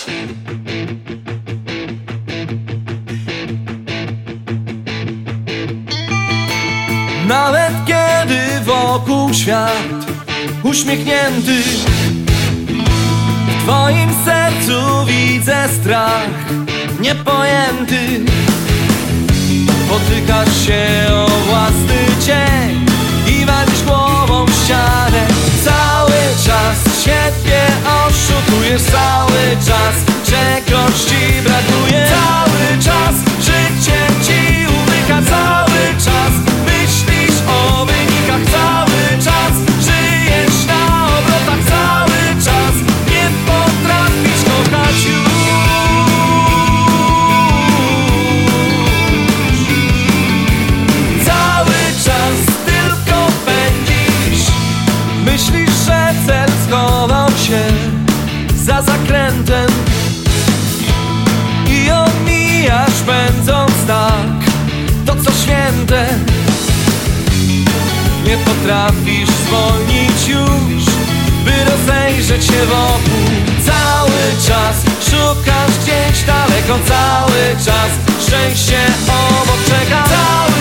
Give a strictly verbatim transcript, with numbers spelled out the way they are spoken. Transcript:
Nawet kiedy wokół świat uśmiechnięty, w twoim sercu widzę strach niepojęty. Potykasz się o własny cień i walisz głową w ścianę. Cały czas siebie oszukujesz, cały czas czegoś ci brakuje. Cały czas życie ci umyka, cały czas myślisz o wynikach, cały czas żyjesz na obrotach, cały czas nie potrafisz kochać już. Cały czas tylko pędzisz, myślisz, że cel schował się za zakrętem i omijasz pędząc tak to co święte. Nie potrafisz zwolnić już, by rozejrzeć się wokół. Cały czas szukasz gdzieś daleko, cały czas szczęście obok czeka. Cały